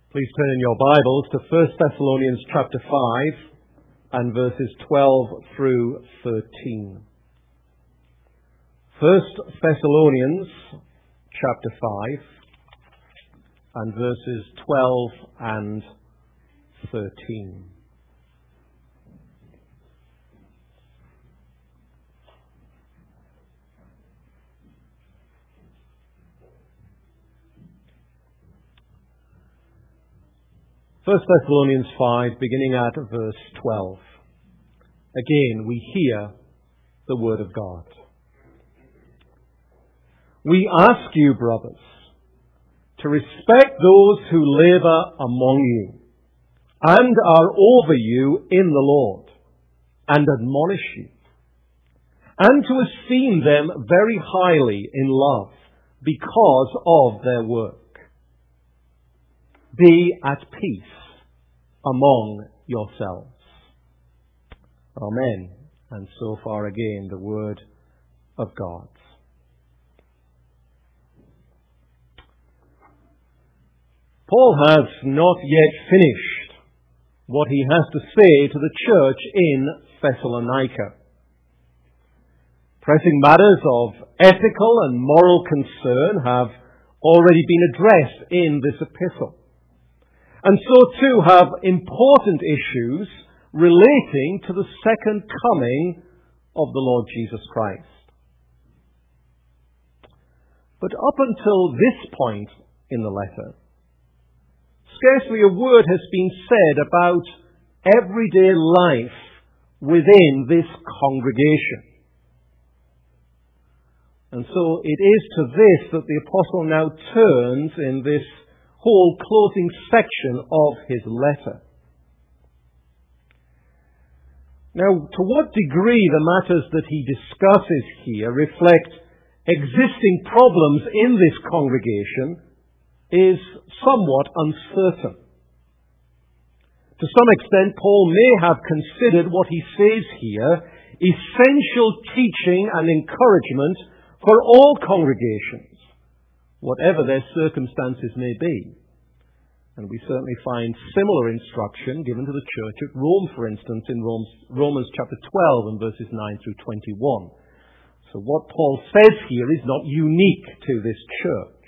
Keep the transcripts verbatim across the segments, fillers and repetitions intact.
Please turn in your Bibles to First Thessalonians chapter five and verses twelve through thirteen. First Thessalonians chapter five and verses twelve and thirteen. First Thessalonians five, beginning at verse twelve. Again, we hear the word of God. We ask you, brothers, to respect those who labor among you and are over you in the Lord and admonish you, and to esteem them very highly in love because of their work. Be at peace among yourselves. Amen. And so far again the word of God. Paul has not yet finished what he has to say to the church in Thessalonica. Pressing matters of ethical and moral concern have already been addressed in this epistle. And so too have important issues relating to the second coming of the Lord Jesus Christ. But up until this point in the letter, scarcely a word has been said about everyday life within this congregation. And so it is to this that the apostle now turns in this whole closing section of his letter. Now, to what degree the matters that he discusses here reflect existing problems in this congregation is somewhat uncertain. To some extent, Paul may have considered what he says here essential teaching and encouragement for all congregations, whatever their circumstances may be. And we certainly find similar instruction given to the church at Rome, for instance, in Romans chapter twelve and verses nine through twenty-one. So what Paul says here is not unique to this church.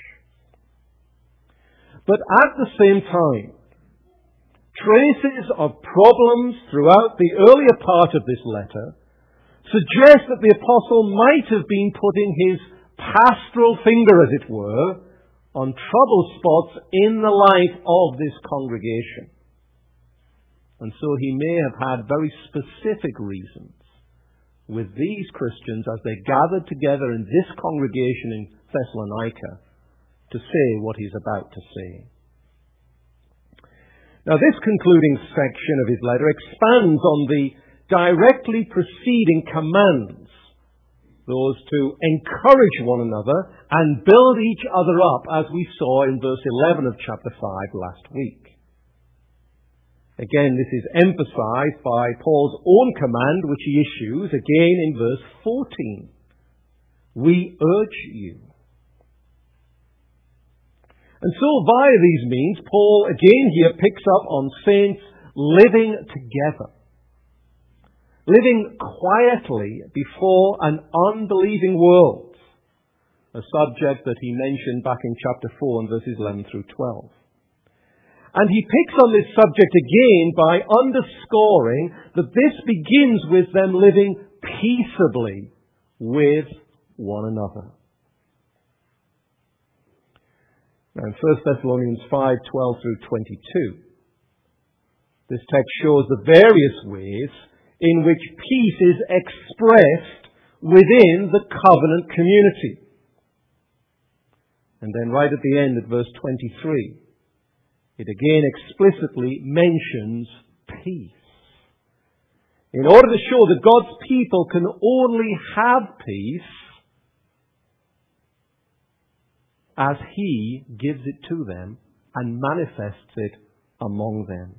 But at the same time, traces of problems throughout the earlier part of this letter suggest that the apostle might have been putting his pastoral finger, as it were, on trouble spots in the life of this congregation. And so he may have had very specific reasons with these Christians as they gathered together in this congregation in Thessalonica to say what he's about to say. Now, this concluding section of his letter expands on the directly preceding commands, those to encourage one another and build each other up, as we saw in verse eleven of chapter five last week. Again, this is emphasized by Paul's own command, which he issues again in verse fourteen. We urge you. And so via these means, Paul again here picks up on saints living together, living quietly before an unbelieving world, a subject that he mentioned back in chapter four and verses eleven through twelve. And he picks on this subject again by underscoring that this begins with them living peaceably with one another. Now in First Thessalonians five, twelve through twenty-two, this text shows the various ways in which peace is expressed within the covenant community. And then right at the end at verse twenty-three, it again explicitly mentions peace. In order to show that God's people can only have peace as He gives it to them and manifests it among them.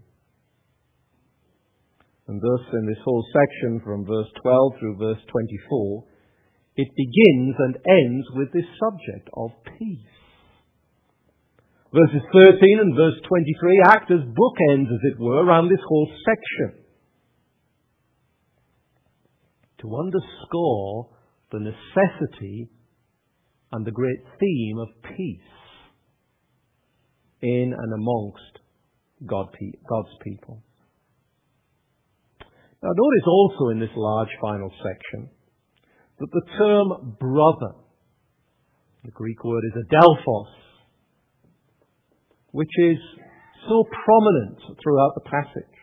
And thus, in this whole section from verse twelve through verse twenty-four, it begins and ends with this subject of peace. Verses thirteen and verse twenty-three act as bookends, as it were, around this whole section, to underscore the necessity and the great theme of peace in and amongst God, God's people. Now notice also in this large final section that the term brother, the Greek word is adelphos, which is so prominent throughout the passage.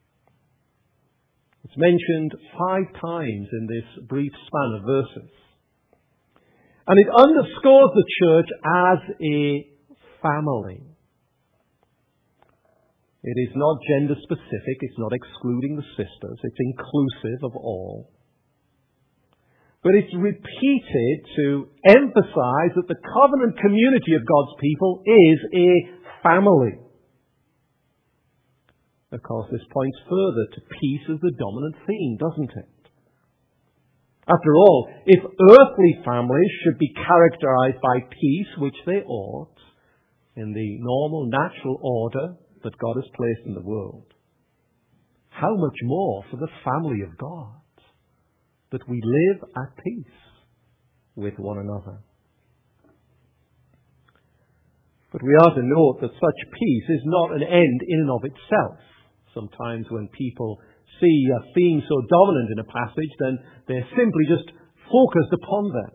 It's mentioned five times in this brief span of verses. And it underscores the church as a family. It is not gender specific, it's not excluding the sisters, it's inclusive of all. But it's repeated to emphasize that the covenant community of God's people is a family. Of course, this points further to peace as the dominant theme, doesn't it? After all, if earthly families should be characterized by peace, which they ought, in the normal, natural order that God has placed in the world, how much more for the family of God, that we live at peace with one another. But we are to note that such peace is not an end in and of itself. Sometimes when people see a theme so dominant in a passage, then they're simply just focused upon that.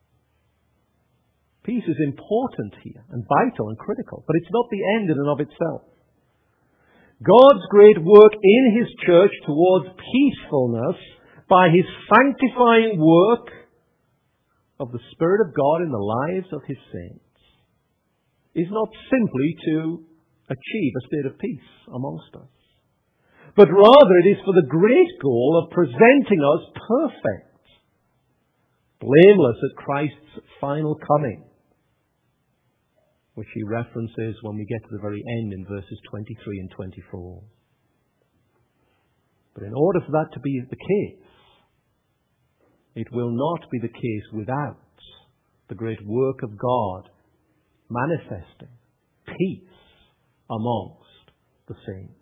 Peace is important here, and vital and critical, but it's not the end in and of itself. God's great work in His church towards peacefulness by His sanctifying work of the Spirit of God in the lives of His saints is not simply to achieve a state of peace amongst us, but rather it is for the great goal of presenting us perfect, blameless at Christ's final coming, which He references when we get to the very end in verses twenty-three and twenty-four. But in order for that to be the case, it will not be the case without the great work of God manifesting peace amongst the saints.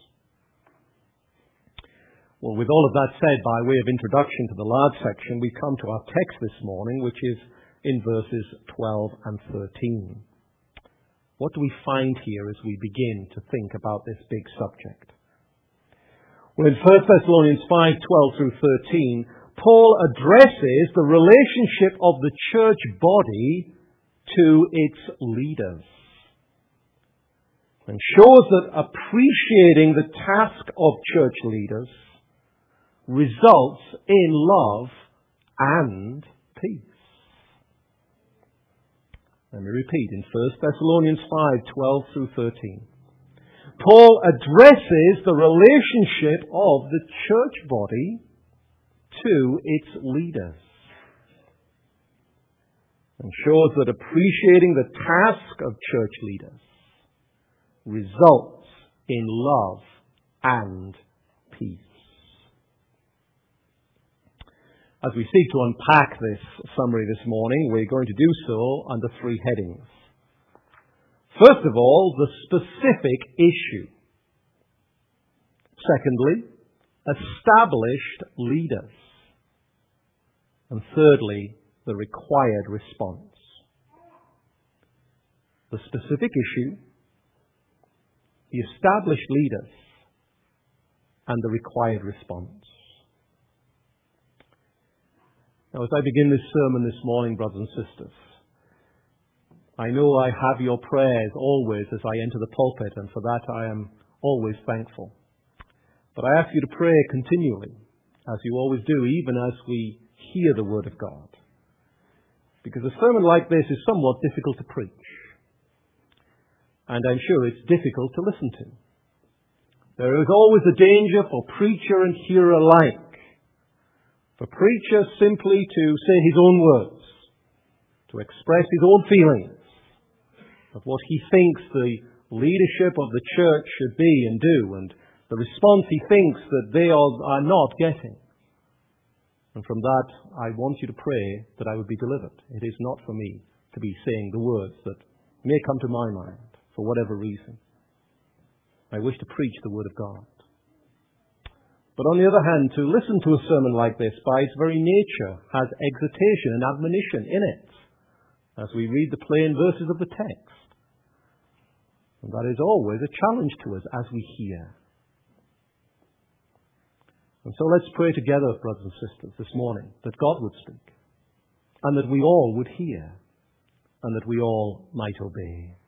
Well, with all of that said, by way of introduction to the large section, we come to our text this morning, which is in verses twelve and thirteen. What do we find here as we begin to think about this big subject? Well, in First Thessalonians five, twelve through thirteen, Paul addresses the relationship of the church body to its leaders, and shows that appreciating the task of church leaders results in love and peace. Let me repeat, in First Thessalonians five, twelve through thirteen. Paul addresses the relationship of the church body to its leaders, and shows that appreciating the task of church leaders results in love and peace. As we seek to unpack this summary this morning, we're going to do so under three headings. First of all, the specific issue. Secondly, established leaders. And thirdly, the required response. The specific issue, the established leaders, and the required response. Now, as I begin this sermon this morning, brothers and sisters, I know I have your prayers always as I enter the pulpit, and for that I am always thankful. But I ask you to pray continually, as you always do, even as we hear the Word of God. Because a sermon like this is somewhat difficult to preach. And I'm sure it's difficult to listen to. There is always a danger for preacher and hearer alike. For preacher simply to say his own words, to express his own feelings of what he thinks the leadership of the church should be and do, and the response he thinks that they are not getting. And from that, I want you to pray that I would be delivered. It is not for me to be saying the words that may come to my mind. for whatever reason. I wish to preach the Word of God. But on the other hand, to listen to a sermon like this, by its very nature, has exhortation and admonition in it, as we read the plain verses of the text. And that is always a challenge to us as we hear. And so let's pray together, brothers and sisters, this morning, that God would speak, and that we all would hear, and that we all might obey.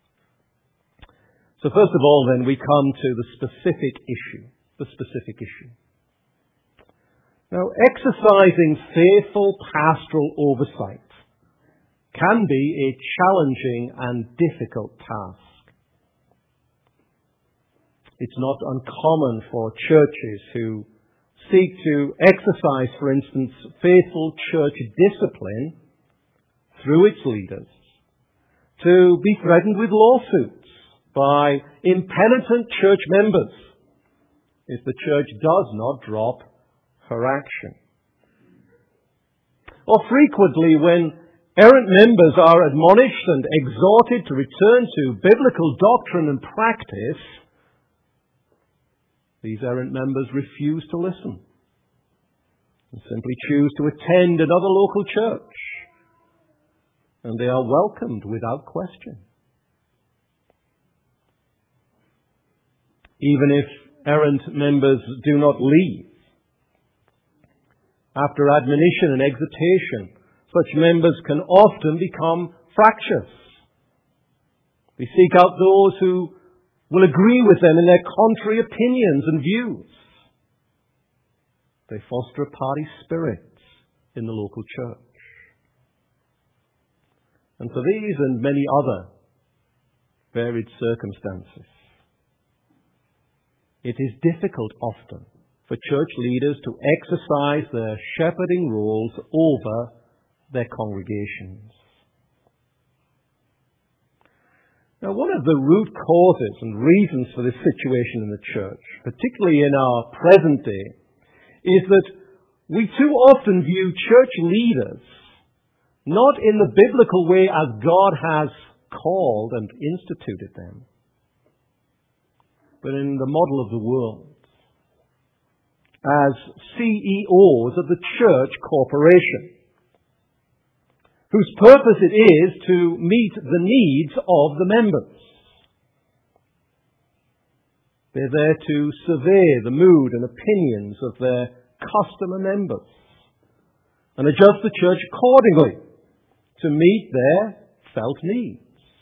So first of all, then, we come to the specific issue. The specific issue. Now, exercising faithful pastoral oversight can be a challenging and difficult task. It's not uncommon for churches who seek to exercise, for instance, faithful church discipline through its leaders to be threatened with lawsuits by impenitent church members if the church does not drop her action. Or frequently, when errant members are admonished and exhorted to return to biblical doctrine and practice, these errant members refuse to listen and simply choose to attend another local church, and they are welcomed without question. Even if errant members do not leave, after admonition and exhortation, such members can often become fractious. They seek out those who will agree with them in their contrary opinions and views. They foster a party spirit in the local church. And for these and many other varied circumstances, it is difficult often for church leaders to exercise their shepherding roles over their congregations. Now, one of the root causes and reasons for this situation in the church, particularly in our present day, is that we too often view church leaders not in the biblical way as God has called and instituted them, but in the model of the world, as C E Os of the church corporation, whose purpose it is to meet the needs of the members. They're there to survey the mood and opinions of their customer members and adjust the church accordingly to meet their felt needs.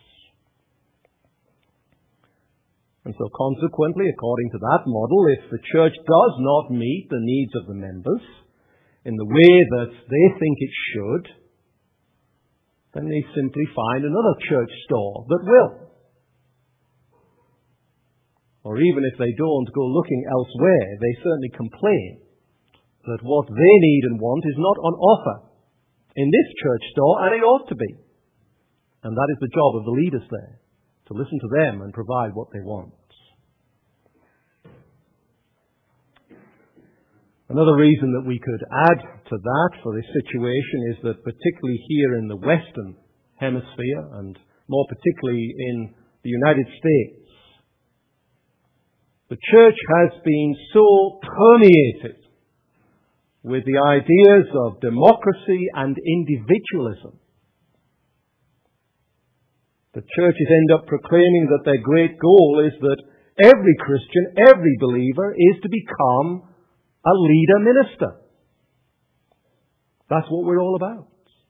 And so consequently, according to that model, if the church does not meet the needs of the members in the way that they think it should, then they simply find another church store that will. Or even if they don't go looking elsewhere, they certainly complain that what they need and want is not on offer in this church store, and it ought to be. And that is the job of the leaders there, to listen to them and provide what they want. Another reason that we could add to that for this situation is that particularly here in the Western Hemisphere, and more particularly in the United States, the church has been so permeated with the ideas of democracy and individualism. The churches end up proclaiming that their great goal is that every Christian, every believer, is to become a leader minister. That's what we're all about.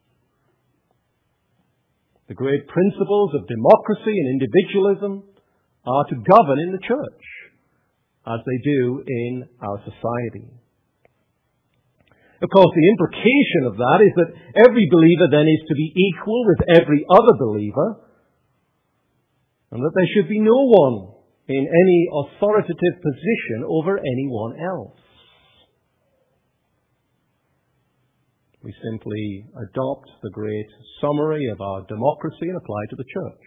The great principles of democracy and individualism are to govern in the church, as they do in our society. Of course, the implication of that is that every believer then is to be equal with every other believer, and that there should be no one in any authoritative position over anyone else. We simply adopt the great summary of our democracy and apply it to the church.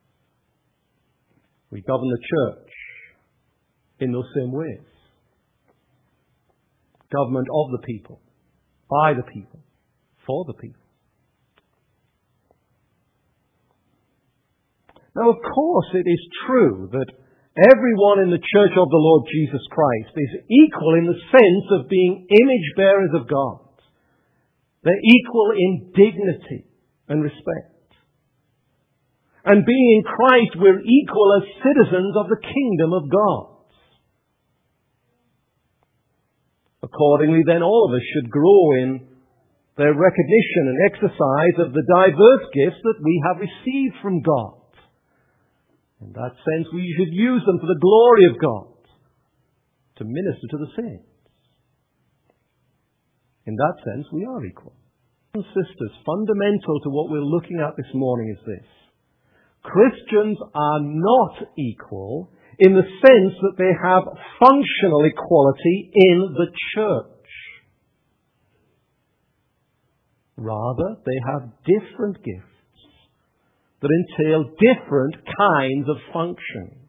We govern the church in those same ways. Government of the people, by the people, for the people. Now, of course, it is true that everyone in the church of the Lord Jesus Christ is equal in the sense of being image bearers of God. They're equal in dignity and respect. And being in Christ, we're equal as citizens of the kingdom of God. Accordingly, then, all of us should grow in their recognition and exercise of the diverse gifts that we have received from God. In that sense, we should use them for the glory of God, to minister to the saints. In that sense, we are equal. Brothers and sisters, fundamental to what we're looking at this morning is this. Christians are not equal in the sense that they have functional equality in the church. Rather, they have different gifts that entail different kinds of functions.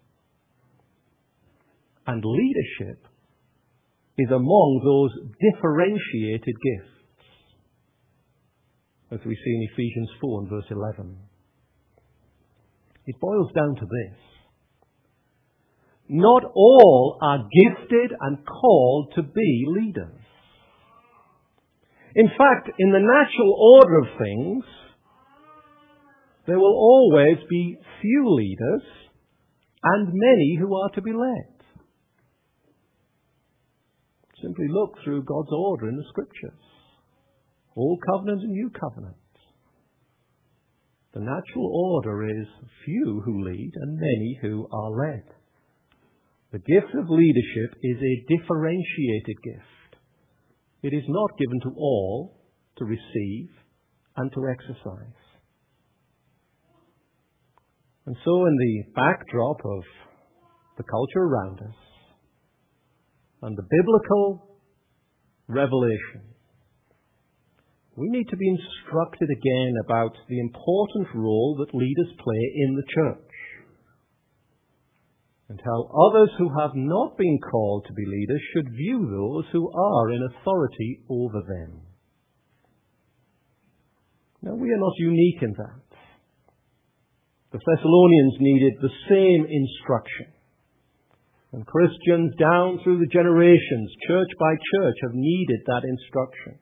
And leadership is among those differentiated gifts, as we see in Ephesians four and verse eleven. It boils down to this. Not all are gifted and called to be leaders. In fact, in the natural order of things, there will always be few leaders and many who are to be led. Simply look through God's order in the Scriptures. Old Covenant and New Covenant. The natural order is few who lead and many who are led. The gift of leadership is a differentiated gift. It is not given to all to receive and to exercise. And so in the backdrop of the culture around us and the biblical revelation, we need to be instructed again about the important role that leaders play in the church, and how others who have not been called to be leaders should view those who are in authority over them. Now, we are not unique in that. The Thessalonians needed the same instruction. And Christians down through the generations, church by church, have needed that instruction.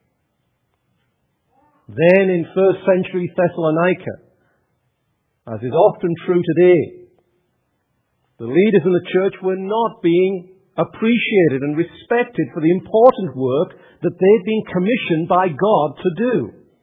Then in first century Thessalonica, as is often true today, the leaders in the church were not being appreciated and respected for the important work that they'd been commissioned by God to do.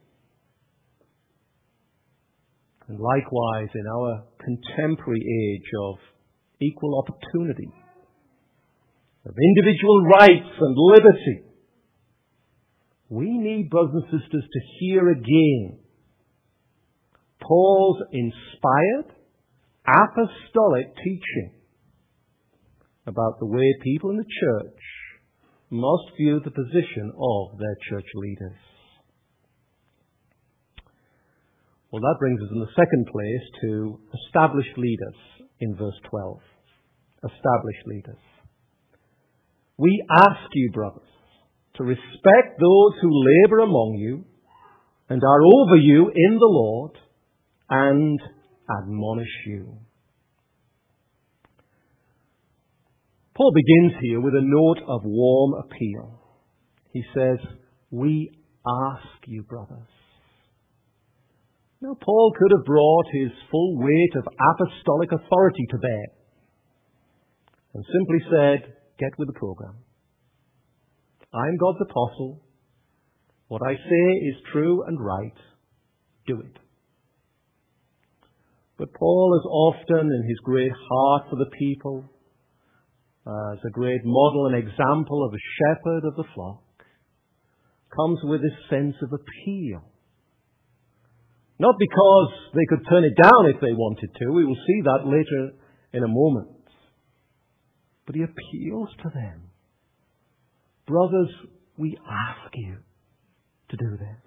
And likewise, in our contemporary age of equal opportunity, of individual rights and liberty, we need, brothers and sisters, to hear again Paul's inspired apostolic teaching about the way people in the church must view the position of their church leaders. Well, that brings us in the second place to established leaders in verse twelve. Established leaders. We ask you, brothers, to respect those who labor among you and are over you in the Lord and admonish you. Paul begins here with a note of warm appeal. He says, we ask you, brothers. Now, Paul could have brought his full weight of apostolic authority to bear and simply said, get with the program. I'm God's apostle. What I say is true and right. Do it. But Paul is often, in his great heart for the people, uh, as a great model and example of a shepherd of the flock, comes with this sense of appeal. Not because they could turn it down if they wanted to. We will see that later in a moment. But he appeals to them. Brothers, we ask you to do this.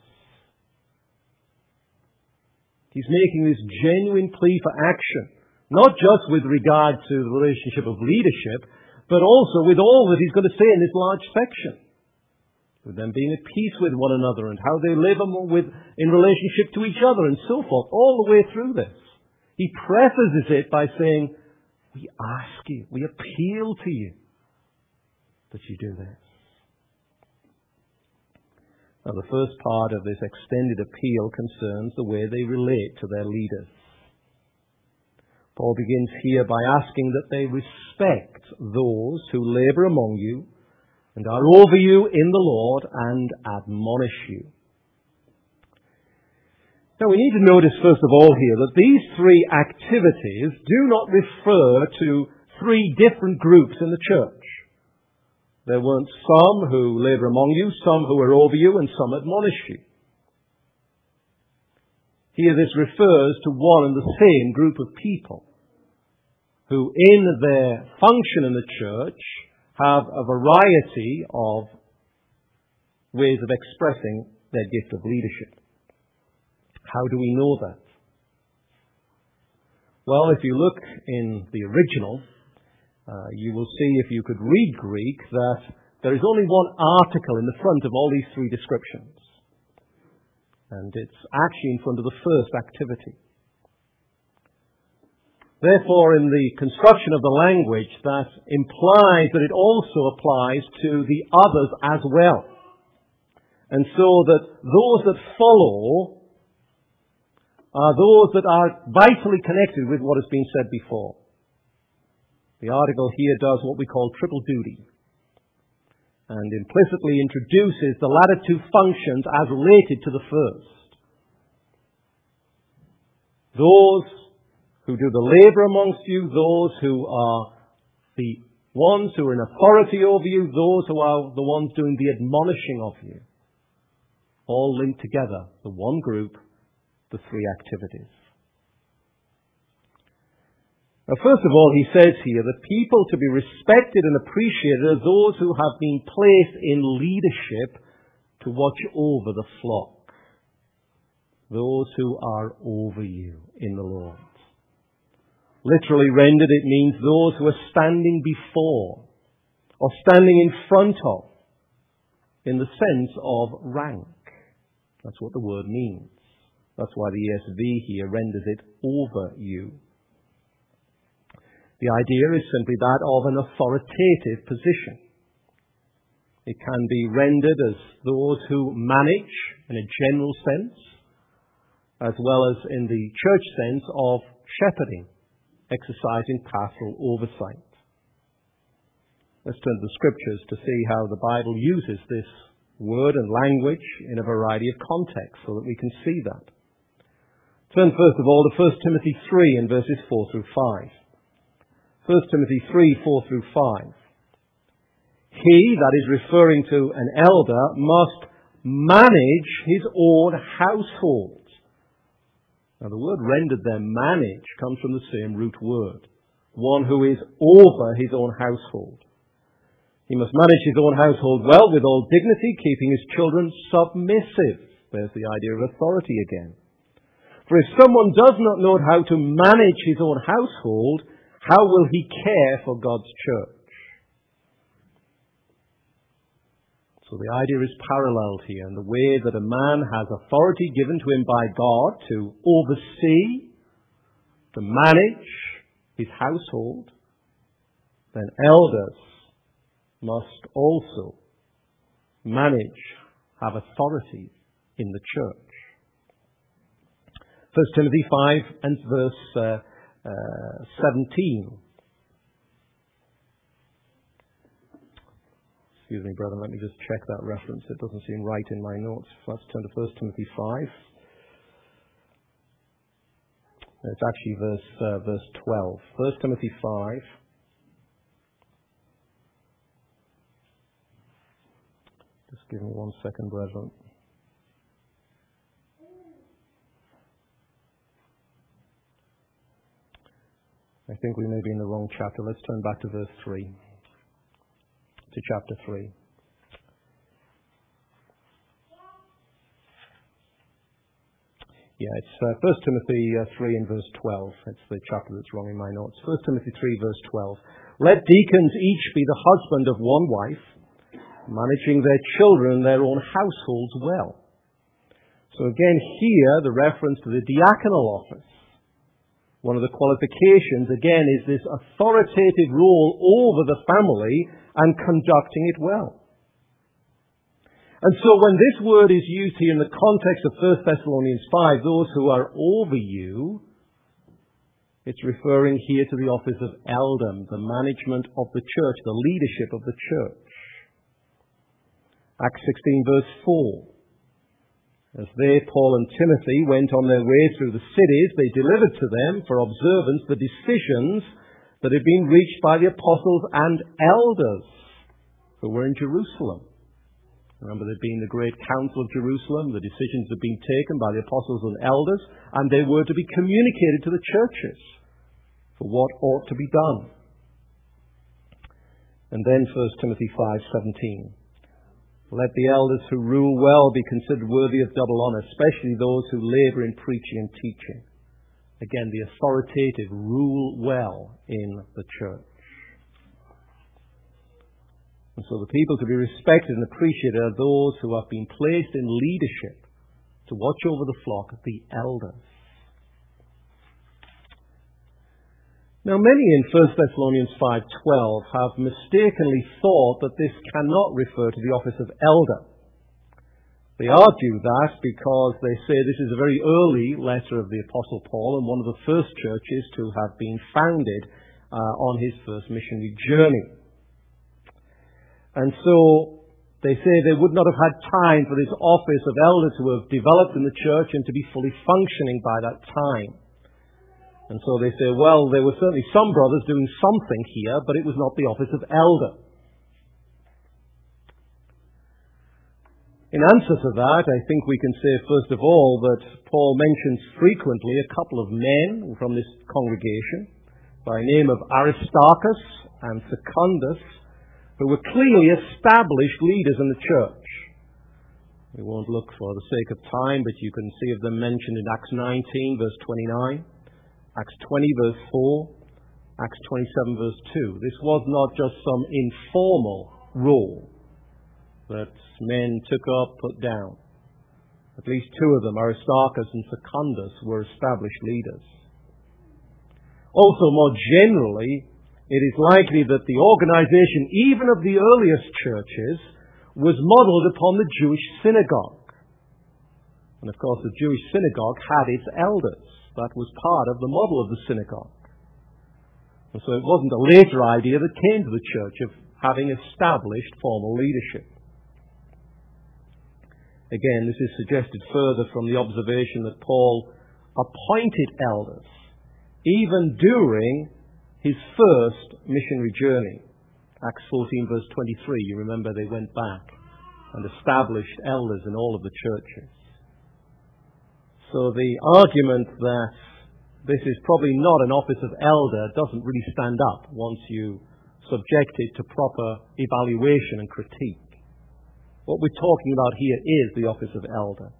He's making this genuine plea for action, not just with regard to the relationship of leadership, but also with all that he's going to say in this large section. With them being at peace with one another and how they live with, in relationship to each other and so forth, all the way through this. He prefaces it by saying, we ask you, we appeal to you that you do this. Now, the first part of this extended appeal concerns the way they relate to their leaders. Paul begins here by asking that they respect those who labor among you and are over you in the Lord and admonish you. Now, we need to notice, first of all, here that these three activities do not refer to three different groups in the church. There weren't some who labor among you, some who are over you, and some admonish you. Here this refers to one and the same group of people who, in their function in the church, have a variety of ways of expressing their gift of leadership. How do we know that? Well, if you look in the original, uh, you will see, if you could read Greek, that there is only one article in the front of all these three descriptions. And it's actually in front of the first activity. Therefore, in the construction of the language, that implies that it also applies to the others as well. And so that those that follow are those that are vitally connected with what has been said before. The article here does what we call triple duty, and implicitly introduces the latter two functions as related to the first. Those who do the labor amongst you, those who are the ones who are in authority over you, those who are the ones doing the admonishing of you, all linked together, the one group, the three activities. Now, first of all, he says here that people to be respected and appreciated are those who have been placed in leadership to watch over the flock. Those who are over you in the Lord. Literally rendered, it means those who are standing before or standing in front of, in the sense of rank. That's what the word means. That's why the E S V here renders it over you. The idea is simply that of an authoritative position. It can be rendered as those who manage in a general sense, as well as in the church sense of shepherding, exercising pastoral oversight. Let's turn to the Scriptures to see how the Bible uses this word and language in a variety of contexts so that we can see that. Turn first of all to First Timothy three in verses four through five. First Timothy three, four through five. He, that is referring to an elder, must manage his own household. Now the word rendered there, manage, comes from the same root word. One who is over his own household. He must manage his own household well with all dignity, keeping his children submissive. There's the idea of authority again. For if someone does not know how to manage his own household, how will he care for God's church? So the idea is paralleled here in the way that a man has authority given to him by God to oversee, to manage his household, then elders must also manage, have authority in the church. First Timothy five and verse uh, uh, seventeen. Excuse me, brethren, let me just check that reference. It doesn't seem right in my notes. Let's turn to First Timothy five. It's actually verse uh, verse twelve. First Timothy five. Just give me one second, brethren. I think we may be in the wrong chapter. Let's turn back to verse three. To chapter three. Yeah, it's uh, First Timothy uh, three and verse twelve. It's the chapter that's wrong in my notes. First Timothy three, verse twelve. Let deacons each be the husband of one wife, managing their children and their own households well. So again, here, the reference to the diaconal office. One of the qualifications, again, is this authoritative role over the family and conducting it well. And so when this word is used here in the context of First Thessalonians five, those who are over you, it's referring here to the office of elder, the management of the church, the leadership of the church. Acts sixteen verse four. As they, Paul and Timothy, went on their way through the cities, they delivered to them for observance the decisions that had been reached by the apostles and elders who were in Jerusalem. Remember, there'd been the great council of Jerusalem. The decisions had been taken by the apostles and elders, and they were to be communicated to the churches for what ought to be done. And then First Timothy five seventeen. Let the elders who rule well be considered worthy of double honor, especially those who labor in preaching and teaching. Again, the authoritative rule well in the church. And so the people to be respected and appreciated are those who have been placed in leadership to watch over the flock, the elders. Now, many in First Thessalonians five twelve have mistakenly thought that this cannot refer to the office of elder. They argue that because they say this is a very early letter of the Apostle Paul and one of the first churches to have been founded uh, on his first missionary journey. And so they say they would not have had time for this office of elder to have developed in the church and to be fully functioning by that time. And so they say, well, there were certainly some brothers doing something here, but it was not the office of elder. In answer to that, I think we can say, first of all, that Paul mentions frequently a couple of men from this congregation by name of Aristarchus and Secundus, who were clearly established leaders in the church. We won't look for the sake of time, but you can see of them mentioned in Acts nineteen, verse twenty-nine. Acts twenty, verse four, Acts twenty-seven, verse two. This was not just some informal role that men took up, put down. At least two of them, Aristarchus and Secundus, were established leaders. Also, more generally, it is likely that the organization, even of the earliest churches, was modeled upon the Jewish synagogue. And of course, the Jewish synagogue had its elders. That was part of the model of the synagogue. And so it wasn't a later idea that came to the church of having established formal leadership. Again, this is suggested further from the observation that Paul appointed elders even during his first missionary journey. Acts fourteen, verse twenty-three, you remember they went back and established elders in all of the churches. So the argument that this is probably not an office of elder doesn't really stand up once you subject it to proper evaluation and critique. What we're talking about here is the office of elder.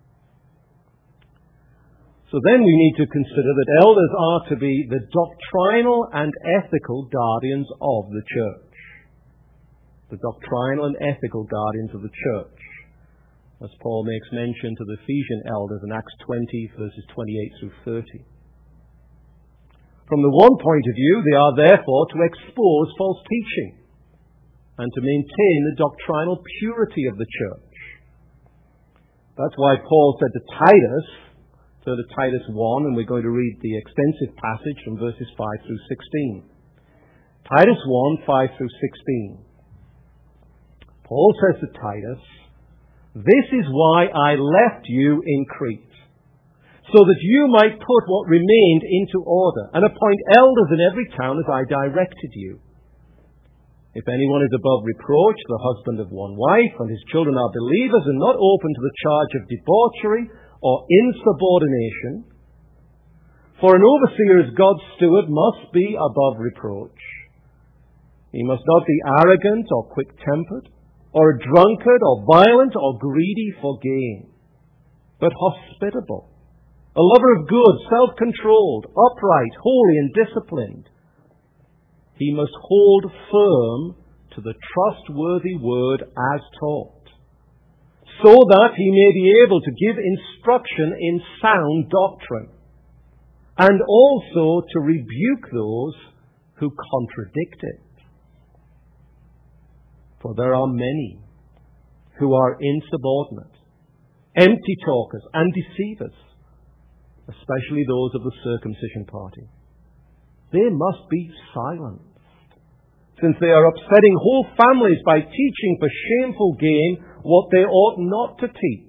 So then we need to consider that elders are to be the doctrinal and ethical guardians of the church. The doctrinal and ethical guardians of the church, as Paul makes mention to the Ephesian elders in Acts twenty, verses twenty-eight through thirty. From the one point of view, they are therefore to expose false teaching and to maintain the doctrinal purity of the church. That's why Paul said to Titus, turn to Titus one, and we're going to read the extensive passage from verses five through sixteen. Titus one, five through sixteen. Paul says to Titus, "This is why I left you in Crete, so that you might put what remained into order, and appoint elders in every town as I directed you. If anyone is above reproach, the husband of one wife, and his children are believers and not open to the charge of debauchery or insubordination. For an overseer as God's steward must be above reproach. He must not be arrogant or quick-tempered, or a drunkard, or violent, or greedy for gain, but hospitable, a lover of good, self-controlled, upright, holy, and disciplined. He must hold firm to the trustworthy word as taught, so that he may be able to give instruction in sound doctrine. and also to rebuke those who contradict it. For there are many who are insubordinate, empty talkers and deceivers, especially those of the circumcision party. They must be silenced, since they are upsetting whole families by teaching for shameful gain what they ought not to teach.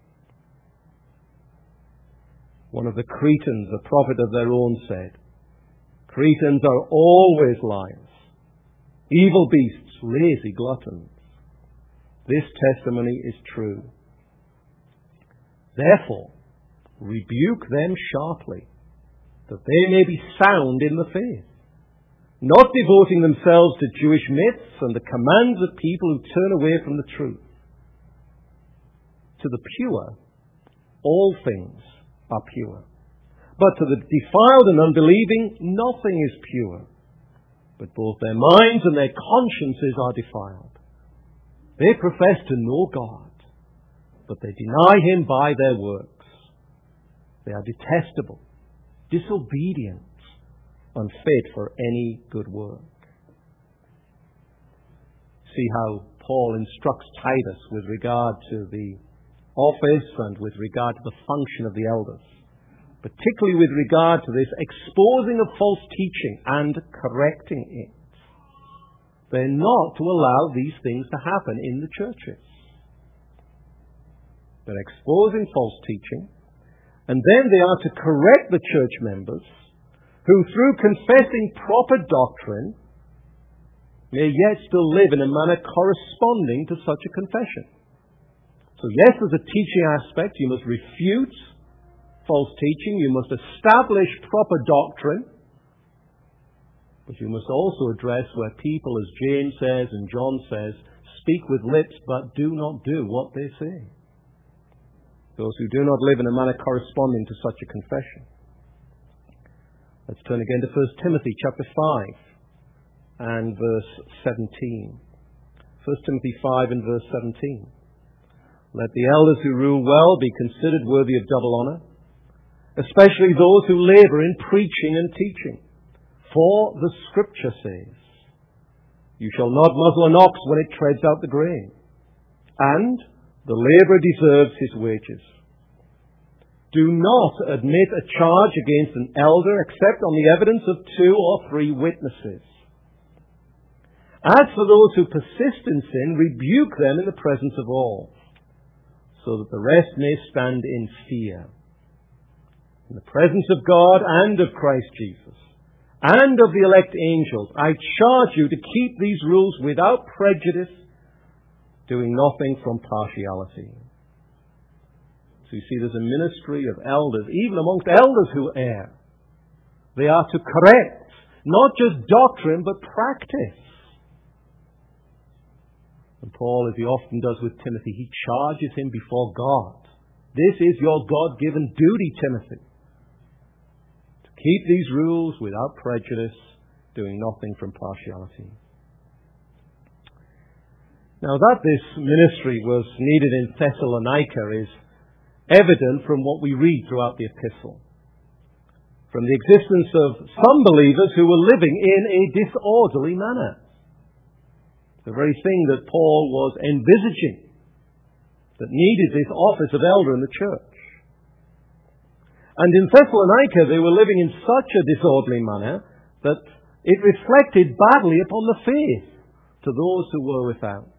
One of the Cretans, a prophet of their own, said, Cretans are always liars, evil beasts, lazy gluttons. This testimony is true. Therefore, rebuke them sharply, that they may be sound in the faith, not devoting themselves to Jewish myths and the commands of people who turn away from the truth. To the pure, all things are pure. But to the defiled and unbelieving, nothing is pure. But both their minds and their consciences are defiled. They profess to know God, but they deny Him by their works. They are detestable, disobedient, unfit for any good work. See how Paul instructs Titus with regard to the office and with regard to the function of the elders, particularly with regard to this exposing of false teaching and correcting it. They're not to allow these things to happen in the churches. They're exposing false teaching, and then they are to correct the church members who, through confessing proper doctrine, may yet still live in a manner corresponding to such a confession. So yes, there's a teaching aspect. You must refute false teaching. You must establish proper doctrine. But you must also address where people, as James says and John says, speak with lips but do not do what they say. Those who do not live in a manner corresponding to such a confession. Let's turn again to First Timothy chapter five and verse seventeen. First Timothy five and verse seventeen. Let the elders who rule well be considered worthy of double honor, especially those who labor in preaching and teaching. For the Scripture says, You shall not muzzle an ox when it treads out the grain, and the laborer deserves his wages. Do not admit a charge against an elder except on the evidence of two or three witnesses. As for those who persist in sin, rebuke them in the presence of all, so that the rest may stand in fear. In the presence of God and of Christ Jesus, and of the elect angels, I charge you to keep these rules without prejudice, doing nothing from partiality. So you see, there's a ministry of elders, even amongst elders who err. They are to correct, not just doctrine, but practice. And Paul, as he often does with Timothy, he charges him before God. This is your God-given duty, Timothy. To keep these rules without prejudice, doing nothing from partiality. Now that this ministry was needed in Thessalonica is evident from what we read throughout the epistle. From the existence of some believers who were living in a disorderly manner. The very thing that Paul was envisaging, that needed this office of elder in the church. And in Thessalonica they were living in such a disorderly manner that it reflected badly upon the faith to those who were without.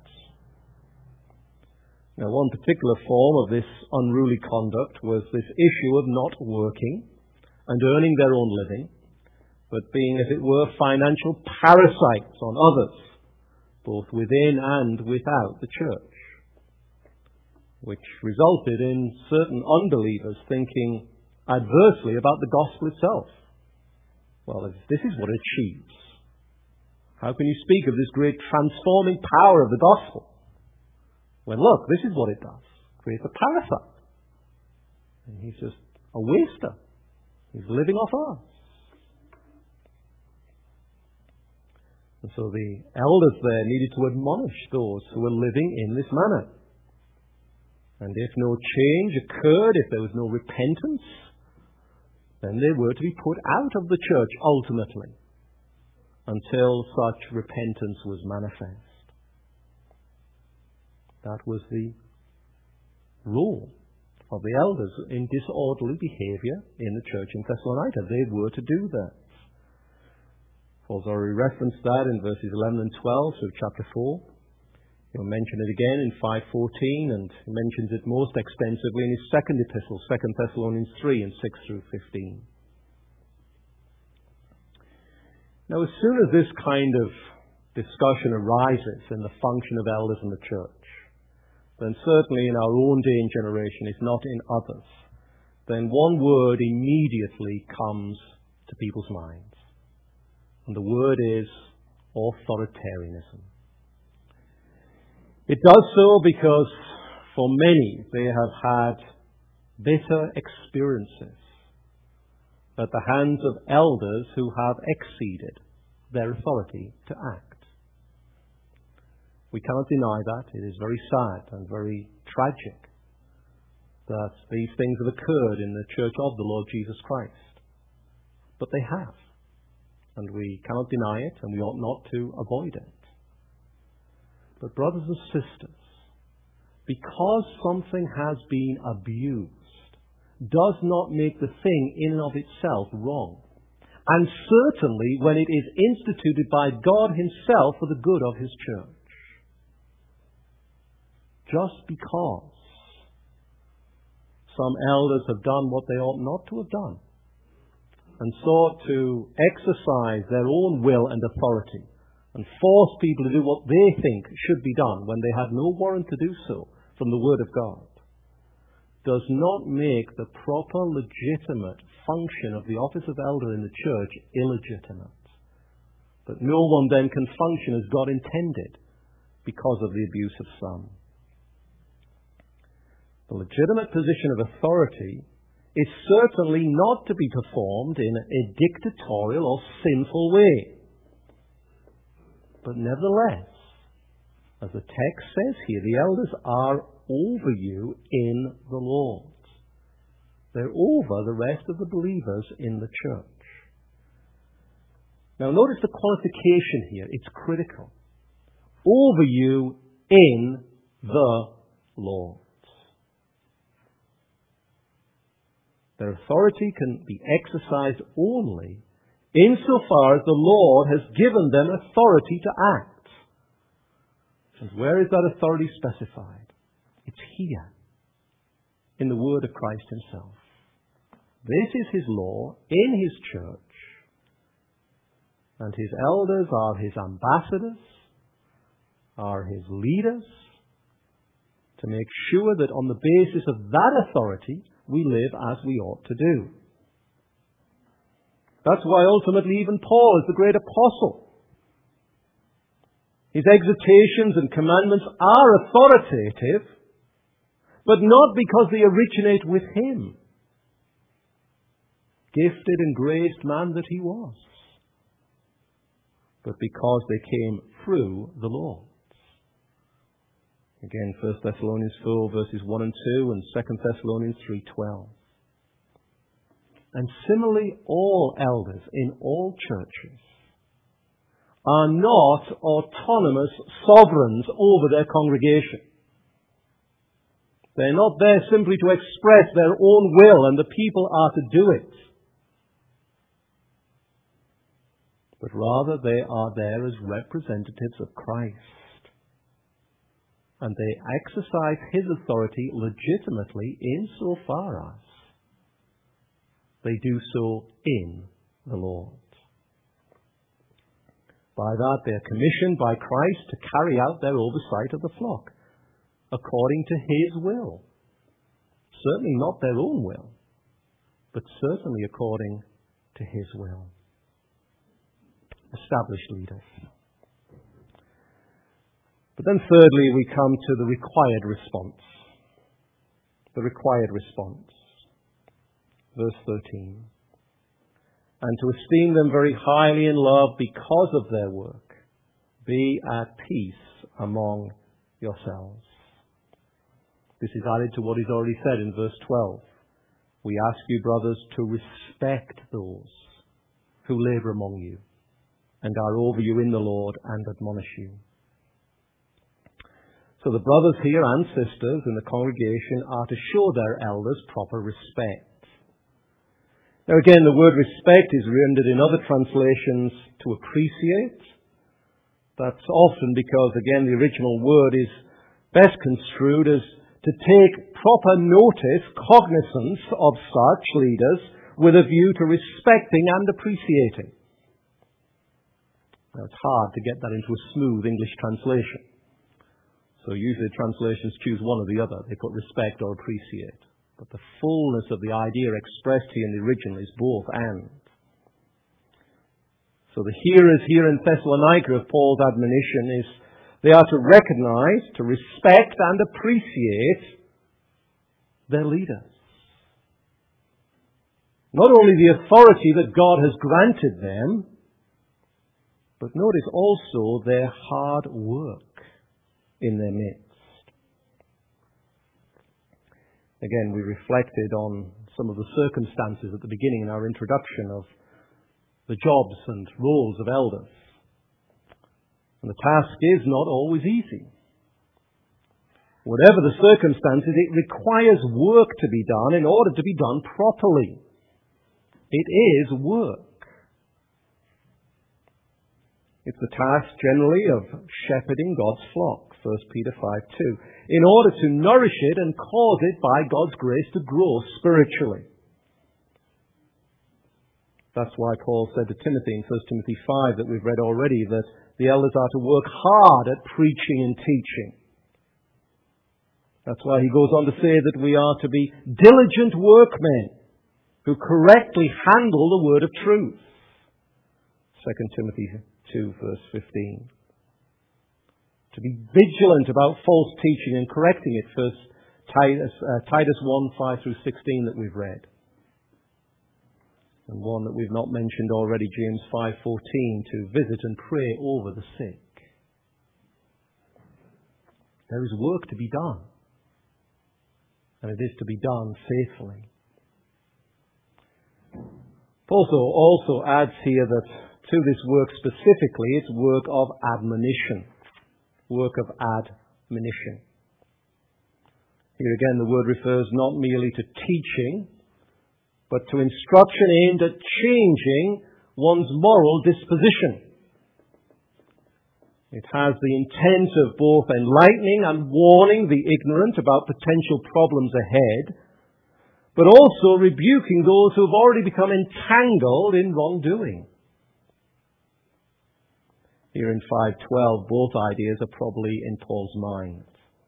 Now, one particular form of this unruly conduct was this issue of not working and earning their own living, but being, as it were, financial parasites on others, both within and without the church, which resulted in certain unbelievers thinking adversely about the gospel itself. Well, if this is what it achieves, how can you speak of this great transforming power of the gospel? When look, this is what it does. Creates a parasite. And he's just a waster. He's living off us. And so the elders there needed to admonish those who were living in this manner. And if no change occurred, if there was no repentance, then they were to be put out of the church ultimately until such repentance was manifest. That was the rule of the elders in disorderly behavior in the church in Thessalonica. They were to do that. Paul's already referenced that in verses eleven and twelve of chapter four. He'll mention it again in five fourteen, and he mentions it most extensively in his second epistle, Second Thessalonians three and six through fifteen. Now, as soon as this kind of discussion arises in the function of elders in the church, then certainly in our own day and generation, if not in others, then one word immediately comes to people's minds. And the word is authoritarianism. It does so because for many they have had bitter experiences at the hands of elders who have exceeded their authority to act. We cannot deny that. It is very sad and very tragic that these things have occurred in the church of the Lord Jesus Christ. But they have. And we cannot deny it, and we ought not to avoid it. But brothers and sisters, because something has been abused does not make the thing in and of itself wrong. And certainly when it is instituted by God Himself for the good of His church. Just because some elders have done what they ought not to have done and sought to exercise their own will and authority and force people to do what they think should be done when they had no warrant to do so from the Word of God, does not make the proper, legitimate function of the office of elder in the church illegitimate. But no one then can function as God intended because of the abuse of some. The legitimate position of authority is certainly not to be performed in a dictatorial or sinful way. But nevertheless, as the text says here, the elders are over you in the Lord. They're over the rest of the believers in the church. Now notice the qualification here. It's critical. Over you in the Lord. Their authority can be exercised only insofar as the Lord has given them authority to act. And where is that authority specified? It's here, in the Word of Christ Himself. This is His law in His church, and His elders are His ambassadors, are His leaders, to make sure that on the basis of that authority we live as we ought to do. That's why ultimately even Paul is the great apostle. His exhortations and commandments are authoritative, but not because they originate with him. Gifted and graced man that he was, but because they came through the Lord. Again, First Thessalonians four, verses one and two, and Second Thessalonians three twelve. And similarly, all elders in all churches are not autonomous sovereigns over their congregation. They're not there simply to express their own will, and the people are to do it. But rather they are there as representatives of Christ. And they exercise His authority legitimately insofar as they do so in the Lord. By that they are commissioned by Christ to carry out their oversight of the flock according to His will. Certainly not their own will, but certainly according to His will. Established leaders. But then thirdly, we come to the required response. The required response. Verse thirteen. And to esteem them very highly in love because of their work. Be at peace among yourselves. This is added to what is already said in verse twelve. we ask you, brothers, to respect those who labor among you and are over you in the Lord and admonish you. So the brothers here and sisters in the congregation are to show their elders proper respect. Now again, the word respect is rendered in other translations to appreciate. That's often because, again, the original word is best construed as to take proper notice, cognizance of such leaders with a view to respecting and appreciating. Now it's hard to get that into a smooth English translation. So usually translations choose one or the other. They put respect or appreciate. But the fullness of the idea expressed here in the original is both and. So the hearers here in Thessalonica of Paul's admonition is they are to recognize, to respect and appreciate their leaders. Not only the authority that God has granted them, but notice also their hard work in their midst. Again, we reflected on some of the circumstances at the beginning in our introduction of the jobs and roles of elders. And the task is not always easy. Whatever the circumstances, it requires work to be done in order to be done properly. It is work. It's the task generally of shepherding God's flock. First Peter five two, in order to nourish it and cause it by God's grace to grow spiritually. That's why Paul said to Timothy in First Timothy five that we've read already that the elders are to work hard at preaching and teaching. That's why he goes on to say that we are to be diligent workmen who correctly handle the word of truth. Second Timothy two verse fifteen. To be vigilant about false teaching and correcting it. First Titus, uh, Titus one, five through sixteen that we've read. And one that we've not mentioned already, James five fourteen, to visit and pray over the sick. There is work to be done. And it is to be done faithfully. Paul also adds here that to this work specifically, it's work of admonition. Work of admonition. Here again, the word refers not merely to teaching, but to instruction aimed at changing one's moral disposition. It has the intent of both enlightening and warning the ignorant about potential problems ahead, but also rebuking those who have already become entangled in wrongdoing. Here in five twelve, both ideas are probably in Paul's mind.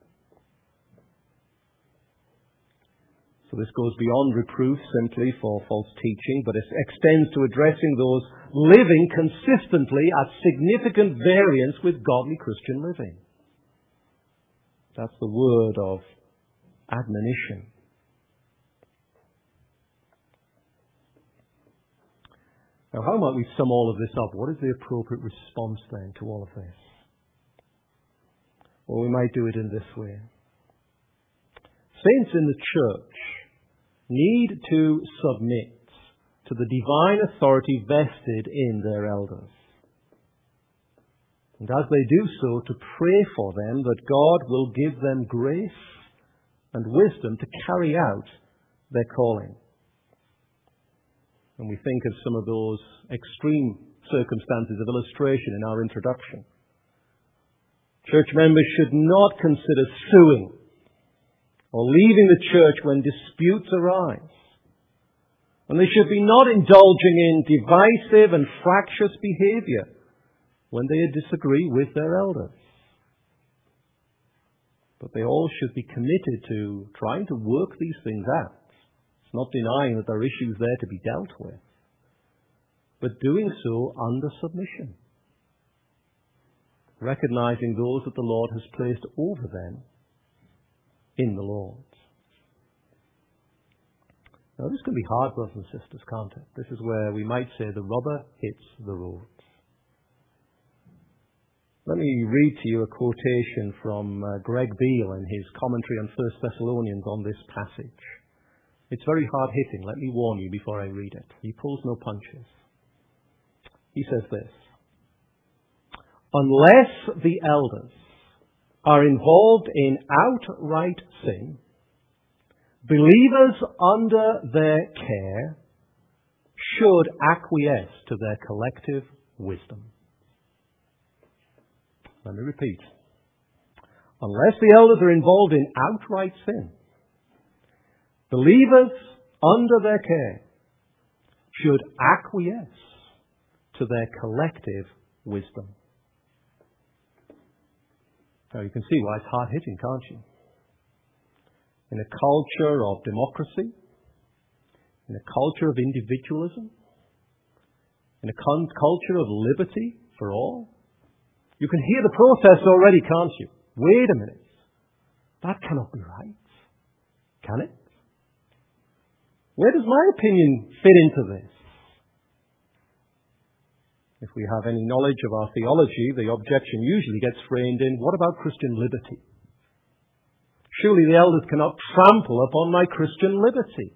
So this goes beyond reproof simply for false teaching, but it extends to addressing those living consistently at significant variance with godly Christian living. That's the word of admonition. Now, how might we sum all of this up? What is the appropriate response then to all of this? Well, we might do it in this way. Saints in the church need to submit to the divine authority vested in their elders. And as they do so, to pray for them that God will give them grace and wisdom to carry out their calling. And we think of some of those extreme circumstances of illustration in our introduction. Church members should not consider suing or leaving the church when disputes arise. And they should be not indulging in divisive and fractious behavior when they disagree with their elders. But they all should be committed to trying to work these things out. It's not denying that there are issues there to be dealt with, but doing so under submission, recognizing those that the Lord has placed over them in the Lord. Now, this can be hard, brothers and sisters, can't it? This is where we might say the rubber hits the road. Let me read to you a quotation from uh, Greg Beale in his commentary on First Thessalonians on this passage. It's very hard-hitting, let me warn you before I read it. He pulls no punches. He says this: unless the elders are involved in outright sin, believers under their care should acquiesce to their collective wisdom. Let me repeat. Unless the elders are involved in outright sin, believers under their care should acquiesce to their collective wisdom. Now you can see why it's hard-hitting, can't you? In a culture of democracy, in a culture of individualism, in a con- culture of liberty for all, you can hear the protest already, can't you? Wait a minute. That cannot be right. Can it? Where does my opinion fit into this? If we have any knowledge of our theology, the objection usually gets framed in, what about Christian liberty? Surely the elders cannot trample upon my Christian liberty.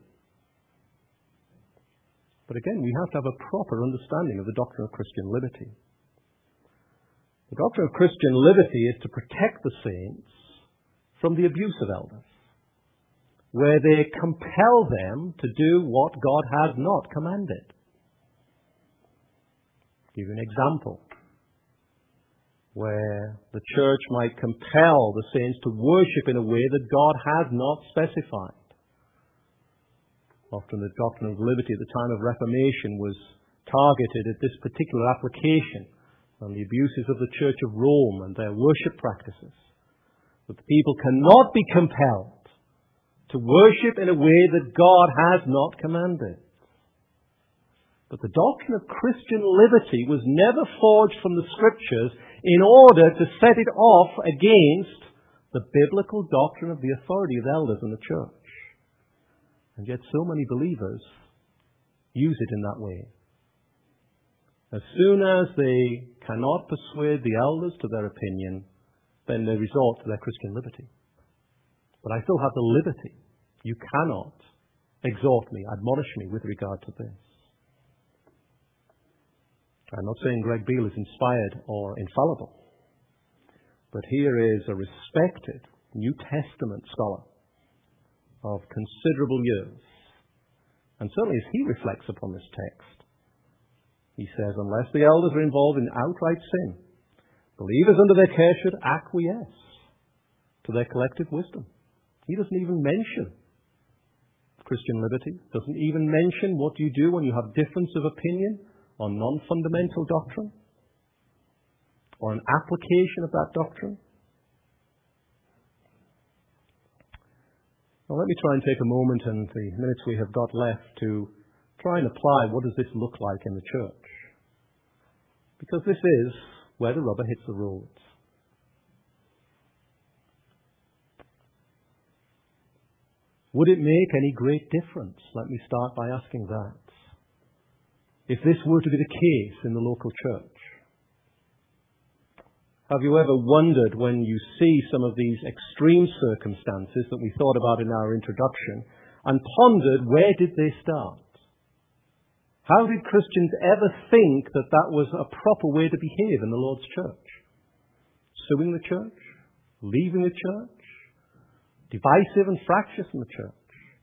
But again, we have to have a proper understanding of the doctrine of Christian liberty. The doctrine of Christian liberty is to protect the saints from the abuse of elders, where they compel them to do what God has not commanded. I'll give you an example where the church might compel the saints to worship in a way that God has not specified. Often the doctrine of liberty at the time of Reformation was targeted at this particular application on the abuses of the Church of Rome and their worship practices. That the people cannot be compelled to worship in a way that God has not commanded. But the doctrine of Christian liberty was never forged from the Scriptures in order to set it off against the biblical doctrine of the authority of elders in the church. And yet so many believers use it in that way. As soon as they cannot persuade the elders to their opinion, then they resort to their Christian liberty. But I still have the liberty. You cannot exhort me, admonish me with regard to this. I'm not saying Greg Beale is inspired or infallible, but here is a respected New Testament scholar of considerable years. And certainly as he reflects upon this text, he says, unless the elders are involved in outright sin, believers under their care should acquiesce to their collective wisdom. He doesn't even mention Christian liberty, doesn't even mention what you do when you have difference of opinion on non-fundamental doctrine or an application of that doctrine. Now let me try and take a moment in the minutes we have got left to try and apply what does this look like in the church. Because this is where the rubber hits the road. Would it make any great difference? Let me start by asking that. If this were to be the case in the local church, have you ever wondered when you see some of these extreme circumstances that we thought about in our introduction and pondered where did they start? How did Christians ever think that that was a proper way to behave in the Lord's church? Suing the church? Leaving the church? Divisive and fractious in the church?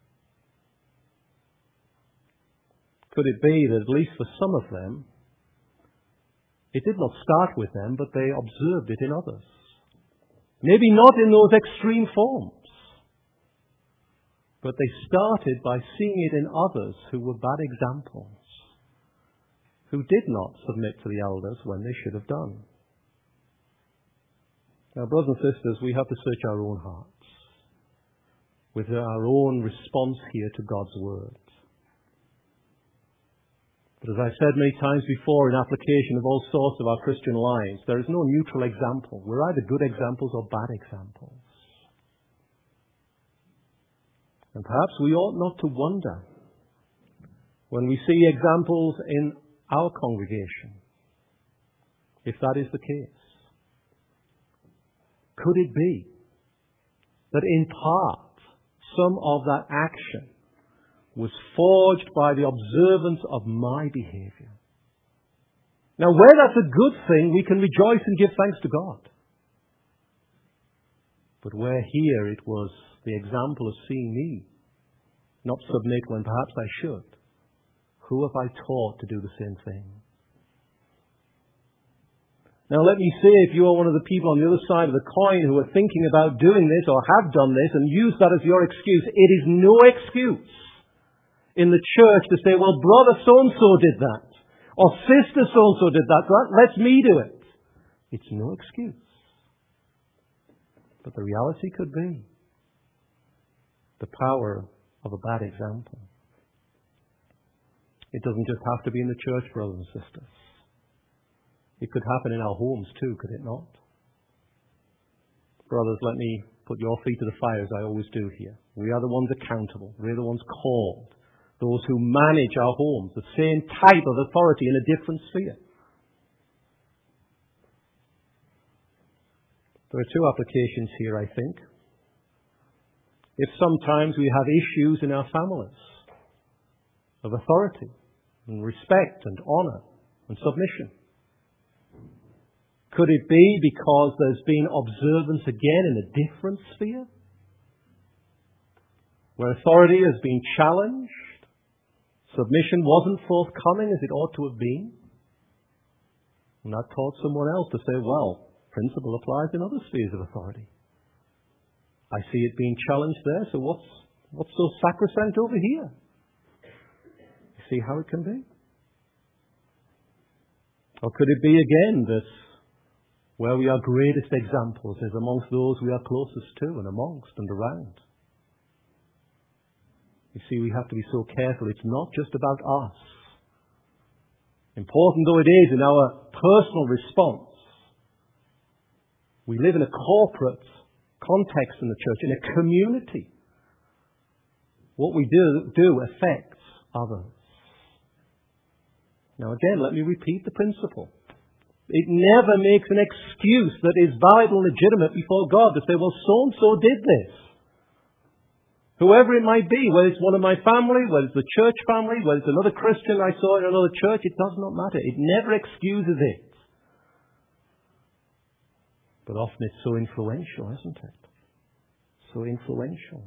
Could it be that at least for some of them, it did not start with them, but they observed it in others? Maybe not in those extreme forms, but they started by seeing it in others who were bad examples, who did not submit to the elders when they should have done. Now, brothers and sisters, we have to search our own hearts with our own response here to God's Word. But as I've said many times before in application of all sorts of our Christian lives, there is no neutral example. We're either good examples or bad examples. And perhaps we ought not to wonder when we see examples in our congregation, if that is the case. Could it be that in part some of that action was forged by the observance of my behavior. Now, where that's a good thing, we can rejoice and give thanks to God. But where here it was the example of seeing me not submit when perhaps I should, who have I taught to do the same thing? Now let me say, if you are one of the people on the other side of the coin who are thinking about doing this or have done this and use that as your excuse, it is no excuse in the church to say, well, brother so-and-so did that, or sister so-and-so did that, so let me do it. It's no excuse. But the reality could be the power of a bad example. It doesn't just have to be in the church, brothers and sisters. It could happen in our homes too, could it not? Brothers, let me put your feet to the fire as I always do here. We are the ones accountable. We're the ones called. Those who manage our homes. The same type of authority in a different sphere. There are two applications here, I think. If sometimes we have issues in our families of authority and respect and honor and submission, could it be because there's been observance again in a different sphere? Where authority has been challenged, submission wasn't forthcoming as it ought to have been, and that taught someone else to say, well, principle applies in other spheres of authority. I see it being challenged there, so what's, what's so sacrosanct over here? You see how it can be? Or could it be again that where we are greatest examples is amongst those we are closest to and amongst and around? You see, we have to be so careful. It's not just about us. Important though it is in our personal response, we live in a corporate context in the church, in a community. What we do, do affects others. Now again, let me repeat the principle. It never makes an excuse that is valid and legitimate before God to say, well, so-and-so did this. Whoever it might be, whether it's one of my family, whether it's the church family, whether it's another Christian I saw in another church, it does not matter. It never excuses it. But often it's so influential, isn't it? So influential.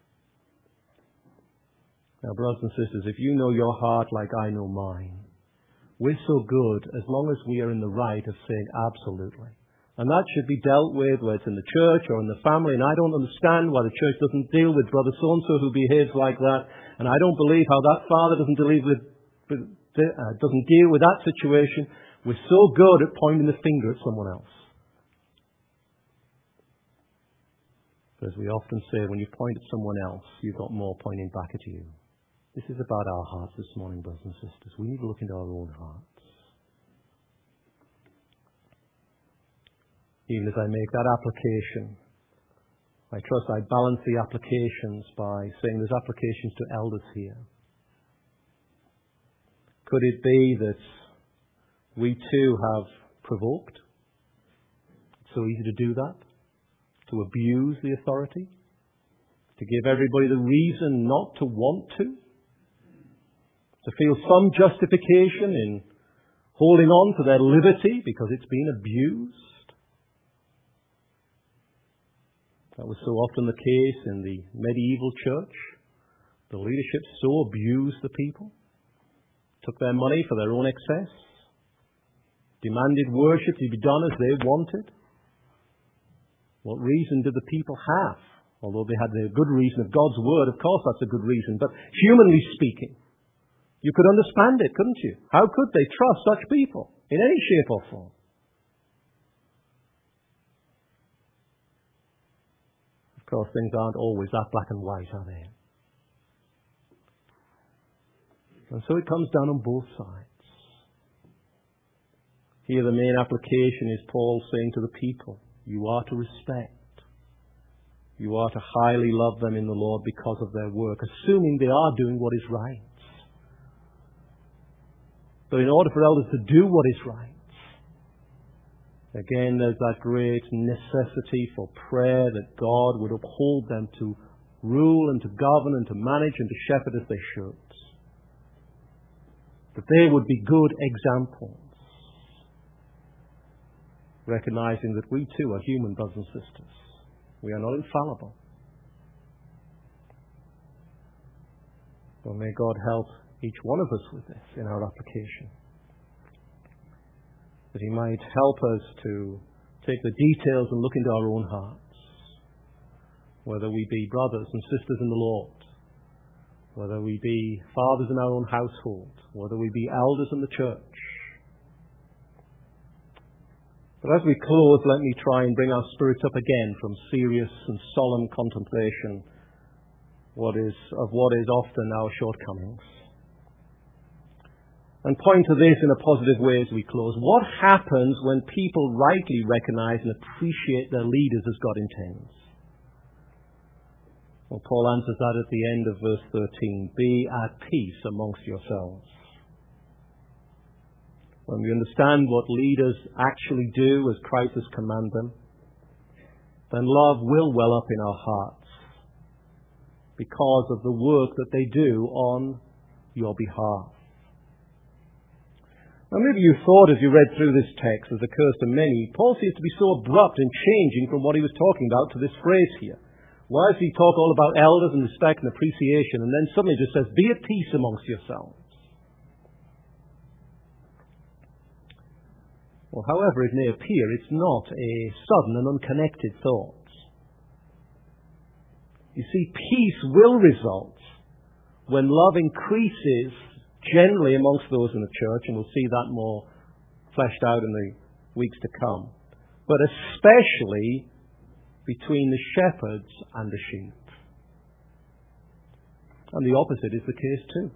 Now, brothers and sisters, if you know your heart like I know mine, we're so good as long as we are in the right of saying absolutely. And that should be dealt with, whether it's in the church or in the family. And I don't understand why the church doesn't deal with brother so-and-so who behaves like that. And I don't believe how that father doesn't deal with, uh, doesn't deal with that situation. We're so good at pointing the finger at someone else. But as we often say, when you point at someone else, you've got more pointing back at you. This is about our hearts this morning, brothers and sisters. We need to look into our own hearts. Even as I make that application, I trust I balance the applications by saying there's applications to elders here. Could it be that we too have provoked? It's so easy to do that, to abuse the authority, to give everybody the reason not to want to, to feel some justification in holding on to their liberty because it's been abused. That was so often the case in the medieval church. The leadership so abused the people, took their money for their own excess, demanded worship to be done as they wanted. What reason did the people have? Although they had the good reason of God's word, of course that's a good reason, but humanly speaking, you could understand it, couldn't you? How could they trust such people in any shape or form? Of course, things aren't always that black and white, are they? And so it comes down on both sides. Here the main application is Paul saying to the people, you are to respect. You are to highly love them in the Lord because of their work, assuming they are doing what is right. But in order for elders to do what is right, again, there's that great necessity for prayer that God would uphold them to rule and to govern and to manage and to shepherd as they should. That they would be good examples, recognizing that we too are human brothers and sisters. We are not infallible. Well, may God help each one of us with this in our application. That He might help us to take the details and look into our own hearts, whether we be brothers and sisters in the Lord, whether we be fathers in our own household, whether we be elders in the church. But as we close, let me try and bring our spirits up again from serious and solemn contemplation what is, of what is often our shortcomings. And point to this in a positive way as we close. What happens when people rightly recognize and appreciate their leaders as God intends? Well, Paul answers that at the end of verse thirteen. Be at peace amongst yourselves. When we understand what leaders actually do as Christ has commanded them, then love will well up in our hearts because of the work that they do on your behalf. Now, maybe you thought as you read through this text, as occurs to many, Paul seems to be so abrupt in changing from what he was talking about to this phrase here. Why does he talk all about elders and respect and appreciation, and then suddenly just says, be at peace amongst yourselves? Well, however it may appear, it's not a sudden and unconnected thought. You see, peace will result when love increases generally amongst those in the church, and we'll see that more fleshed out in the weeks to come, but especially between the shepherds and the sheep. And the opposite is the case too.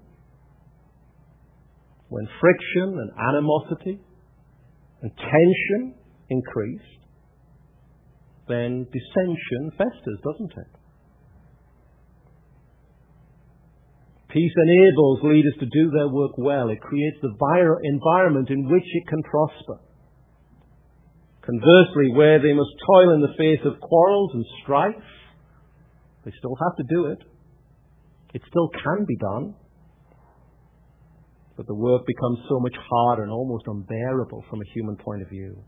When friction and animosity and tension increase, then dissension festers, doesn't it? Peace enables leaders to do their work well. It creates the environment in which it can prosper. Conversely, where they must toil in the face of quarrels and strife, they still have to do it. It still can be done. But the work becomes so much harder and almost unbearable from a human point of view.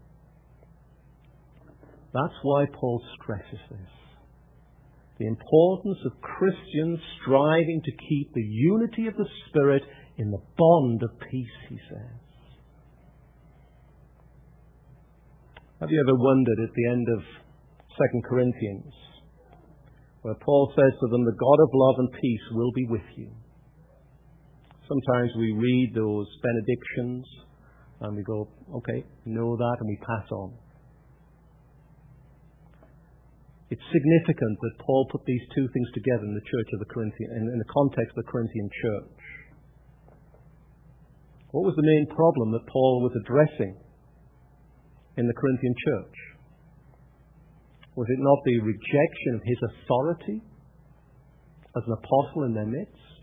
That's why Paul stresses this. The importance of Christians striving to keep the unity of the Spirit in the bond of peace, he says. Have you ever wondered at the end of Second Corinthians, where Paul says to them, the God of love and peace will be with you? Sometimes we read those benedictions and we go, okay, know that, and we pass on. It's significant that Paul put these two things together in the church of the Corinthian, in, in the context of the Corinthian church. What was the main problem that Paul was addressing in the Corinthian church? Was it not the rejection of his authority as an apostle in their midst?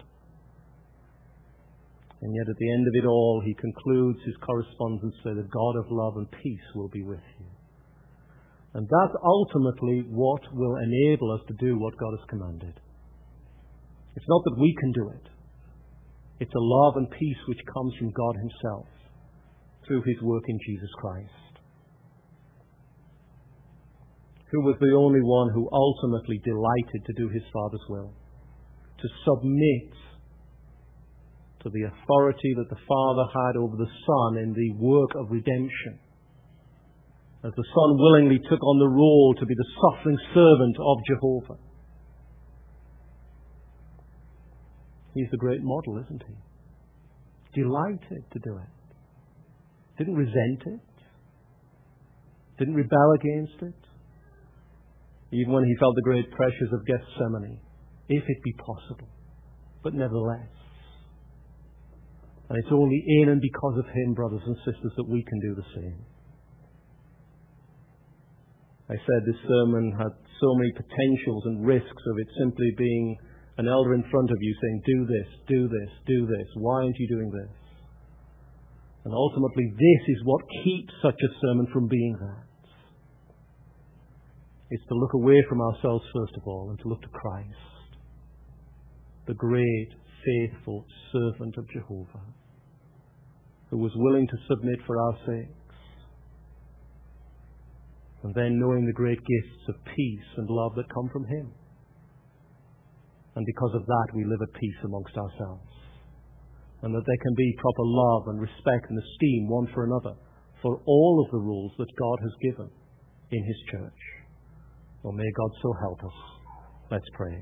And yet at the end of it all, he concludes his correspondence with the God of love and peace will be with you. And that's ultimately what will enable us to do what God has commanded. It's not that we can do it. It's a love and peace which comes from God himself through his work in Jesus Christ, who was the only one who ultimately delighted to do his Father's will, to submit to the authority that the Father had over the Son in the work of redemption, as the Son willingly took on the role to be the suffering servant of Jehovah. He's the great model, isn't he? Delighted to do it. Didn't resent it. Didn't rebel against it. Even when he felt the great pressures of Gethsemane, if it be possible. But nevertheless. And it's only in and because of him, brothers and sisters, that we can do the same. I said this sermon had so many potentials and risks of it simply being an elder in front of you saying, do this, do this, do this. Why aren't you doing this? And ultimately, this is what keeps such a sermon from being that. It's to look away from ourselves first of all and to look to Christ. the great, faithful servant of Jehovah, who was willing to submit for our sakes, and then knowing the great gifts of peace and love that come from him. And because of that, we live at peace amongst ourselves, and that there can be proper love and respect and esteem one for another for all of the rules that God has given in his church. Well, may God so help us. Let's pray.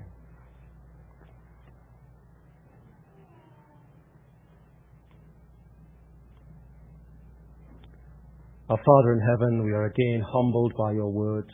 Our Father in heaven, we are again humbled by your words.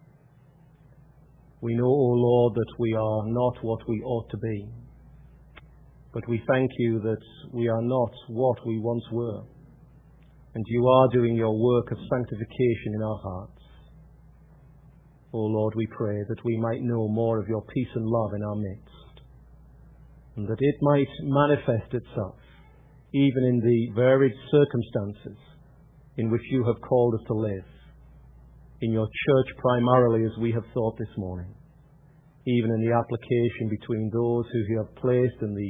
We know, O Lord, that we are not what we ought to be, but we thank you that we are not what we once were, and you are doing your work of sanctification in our hearts. O Lord, we pray that we might know more of your peace and love in our midst, and that it might manifest itself even in the varied circumstances in which you have called us to live, in your church primarily, as we have thought this morning, even in the application between those who you have placed in the